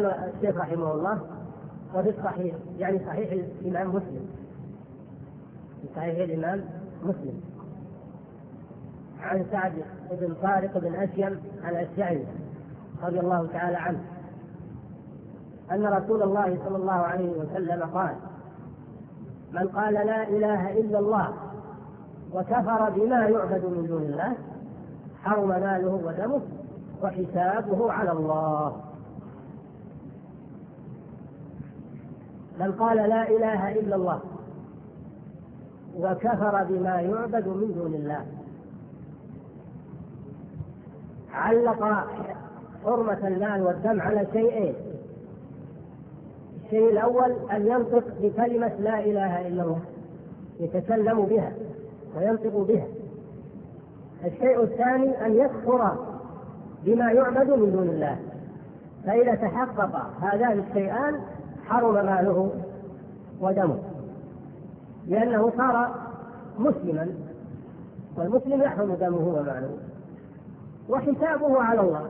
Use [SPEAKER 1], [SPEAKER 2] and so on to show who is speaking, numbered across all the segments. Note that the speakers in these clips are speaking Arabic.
[SPEAKER 1] قال الشيخ رحمه الله: وفي الصحيح، يعني صحيح الإمام مسلم، في صحيح الإمام مسلم، عن سعد بن طارق بن أشيم الأشجعي رضي الله تعالى عنه أن رسول الله صلى الله عليه وسلم قال: من قال لا إله إلا الله وكفر بما يعبد من دون الله حرم ماله ودمه وحسابه على الله. من قال لا إله إلا الله وكفر بما يعبد من دون الله. علق حرمة المال والدم على شيئين: الشيء الأول أن ينطق بكلمة لا إله إلا الله، يتكلم بها وينطق بها. الشيء الثاني أن يكفر بما يعبد من دون الله، فإذا تحقق هذان الشيئان حرم ماله ودمه، لأنه صار مسلما، والمسلم يحرم دمه وماله، وحسابه على الله.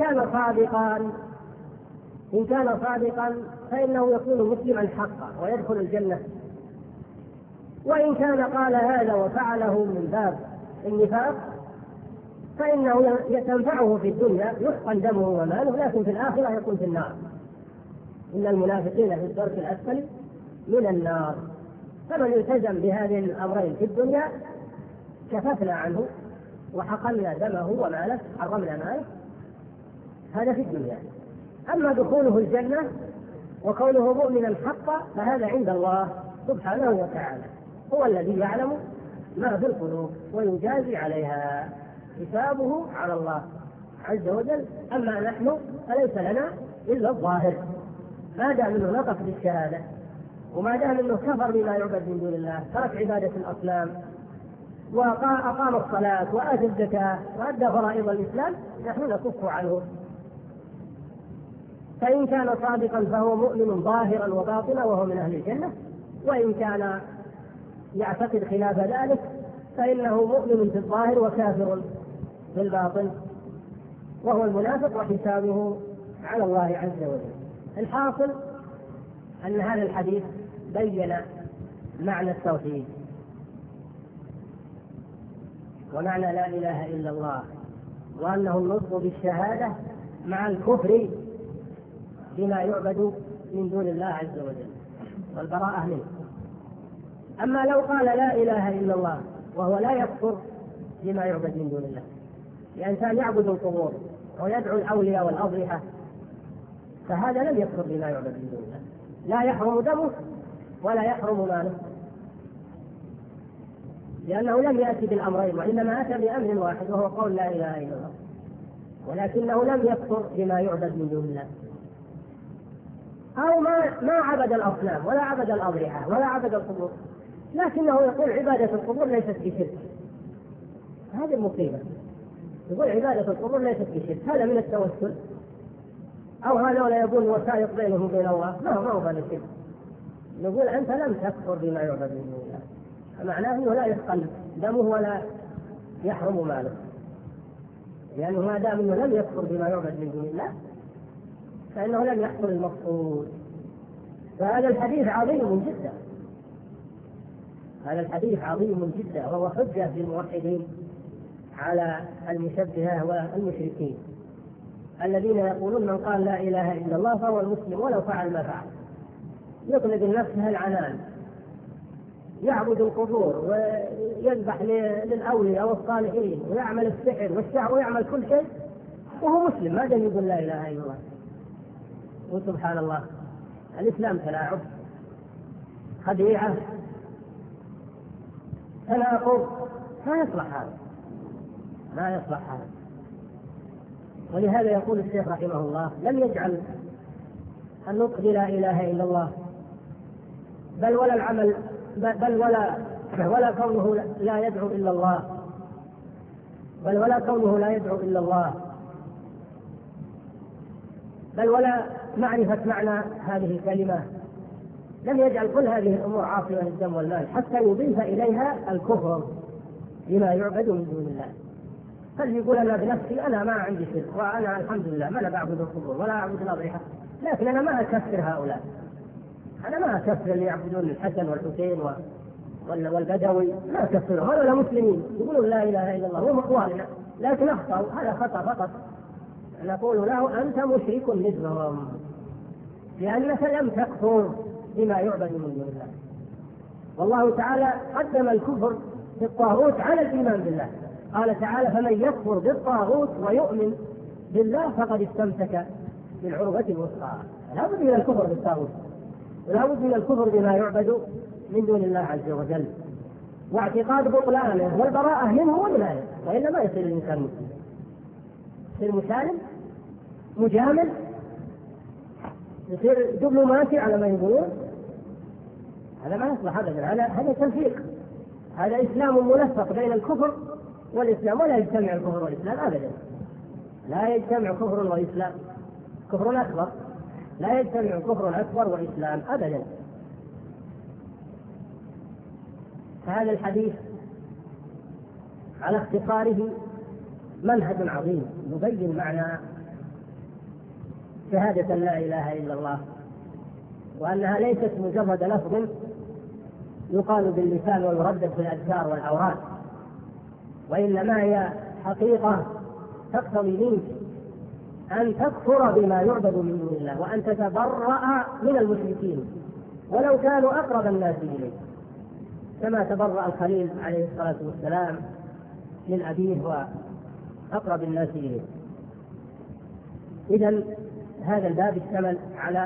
[SPEAKER 1] إن كان صادقا فإنه يكون مسلما حقا ويدخل الجنة، وإن كان قال هذا وفعله من باب النفاق فإنه تنفعه في الدنيا، يحقن دمه وماله، لكن في الآخرة يكون في النار. إن المنافقين في الدرك الأسفل من النار. فمن التزم بهذه الأمرين في الدنيا كففنا عنه وحقنا دمه وماله، حرمنا ماله، هذا في الدنيا. أما دخوله الجنة وكونه مؤمنا حقا فهذا عند الله سبحانه وتعالى، هو الذي يعلم ما في القلوب ويجازي عليها، حسابه على الله عز وجل. أما نحن فليس لنا إلا الظاهر، ما دام منه نطق بالشهادة وما دام منه كفر بما يعبد من دون الله، ترك عبادة الأصنام وأقام الصلاة وآتى الزكاة وأدى فرائض الإسلام، نحن نكف عنه. فإن كان صادقا فهو مؤمن ظاهرا وباطنا وهو من أهل الجنة، وإن كان يعتقد خلاف ذلك فإنه مؤمن في الظاهر وكافر في الباطن، وهو المنافق، وحسابه على الله عز وجل. الحاصل أن هذا الحديث بين معنى التوحيد ومعنى لا إله إلا الله، وأنه النطق بالشهادة مع الكفر بما يعبد من دون الله عز وجل والبراءة منه. أما لو قال لا إله إلا الله وهو لا يكفر بما يعبد من دون الله، لأن كان يعبد القبور ويدعو الأولياء والأضرحة، فهذا لم يكفر بما يعبد من دون الله، لا يحرم دمه ولا يحرم ماله، لأنه لم يأتي بالأمرين، وإنما أتى بأمر واحد وهو قول لا إله إلا الله، ولكنه لم يكفر بما يعبد من دون الله. أو ما عبد الأصنام ولا عبد الأضرحة ولا عبد القبور، لكنه يقول عبادة القبور ليست بشرك. هذه المصيبة، يقول عبادة القبور ليست بشرك، هذا من التوسل، أو هذا ولا يكون وسائط بينه وبين الله، ما هو هذا الشرك. نقول أنت لم تكفر بما يعبد من دون الله، فمعناه أنه لا يثقل دمه ولا يحرم ماله، لأنه ما دام أنه لم يكفر بما يعبد من دون الله فإنه لم يحصل المقصود. فهذا الحديث عظيم جدا، هذا الحديث عظيم جدا، وهو حجة للموحدين على المشبهة والمشركين الذين يقولون من قال لا إله إلا الله فهو المسلم ولو فعل ما فعل، يطلب لنفسه العنان، يعبد القبور ويذبح للأولياء والصالحين ويعمل السحر والشعر ويعمل كل شيء وهو مسلم، ما دام يقول لا إله إلا الله. وسبحان الله، الإسلام تلاعب، خديعة، تناقض، ما يصلح هذا، ما يصلح هذا. ولهذا يقول الشيخ رحمه الله: لم يجعل النطق لا إله إلا الله بل ولا العمل بل ولا كونه لا يدعو إلا الله، بل ولا كونه لا يدعو إلا الله، بل ولا معرفة معنى هذه الكلمة، لم يجعل كل هذه الأمور عاصمة للدم والمال حتى يضيف إليها الكفر بما يعبد من دون الله. فاللي يقول أنا بنفسي أنا ما عندي شرك وأنا الحمد لله ما أنا بعبد القبور ولا أعبد الأضرحة، لكن أنا ما أكفر هؤلاء، أنا ما أكفر اللي يعبدون الحسن والحسين والبدوي، ما أكفرهم، هؤلاء مسلمين يقولون لا إله إلا الله، هم إخواننا، لكن أخطأوا، هذا خطأ فقط. نقول له أنت مشرك مثلهم، لأنك لم تكفر بما يعبد من دون الله. والله تعالى قدم الكفر بالطاغوت على الإيمان بالله، قال تعالى فمن يكفر بالطاغوت ويؤمن بالله فقد استمسك بالعروة الوثقى. لا بد من الكفر بالطاغوت، ولا بد من الكفر بما يعبد من دون الله عز وجل، واعتقاد بطلانه والبراءة منه والولاية، وإلا ما يصير الإنسان مسلم، يصير مسالم مجامل، يصير دبلوماسي على ما يقولون. هذا ما يصلح أبدا، هذا تنفيق، هذا إسلام ملفق بين الكفر والإسلام، ولا يجتمع الكفر والإسلام أبدا، لا يجتمع كفر وإسلام، كفر أكبر، لا يجتمع كفر أكبر وإسلام أبدا. فهذا الحديث على اختصاره منهج عظيم يبين معنى شهادة لا إله إلا الله، وأنها ليست مجرد لفظ يقال باللسان ويردد في الأذكار والأوراد، وإنما هي حقيقة تقتضي منك أن تكفر بما يعبد من دون الله، وأن تتبرأ من المشركين ولو كانوا أقرب الناس إليك، كما تبرأ الخليل عليه الصلاة والسلام من أبيه وأقرب الناس إليه. إذن هذا الباب اشتمل على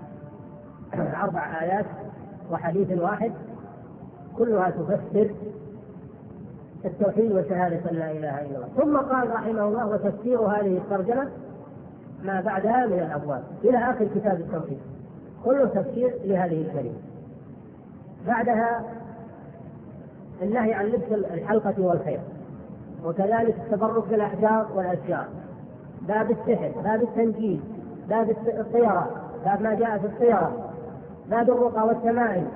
[SPEAKER 1] 4 آيات وحديث واحد، كلها تفسر التوحيد وشهادة لا إله إلا الله. ثم قال رحمه الله وتفسير هذه الترجمة ما بعدها من الأبواب إلى آخر كتاب التوحيد، كله تفسير لهذه الكلمة. بعدها النهي عن لبس الحلقة والخير، وكذلك التبرك بالأحجار والأشجار، باب السحر، باب التنجيم، باب الطيرة، باب ما جاء في الطيرة، باب الرقى والتمائم،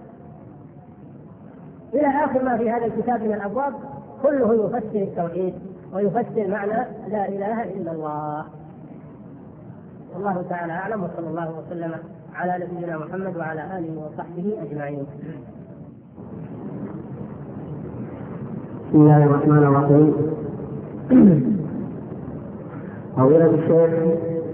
[SPEAKER 1] إلى آخر ما في هذا الكتاب من الأبواب، كله يفسر التوحيد ويفسر معنى لا إله إلا الله. والله تعالى أعلم، وصلى الله وسلم على نبينا محمد وعلى آله وصحبه أجمعين.
[SPEAKER 2] بسم الله الرحمن الرحيم. فضيلة الشيخ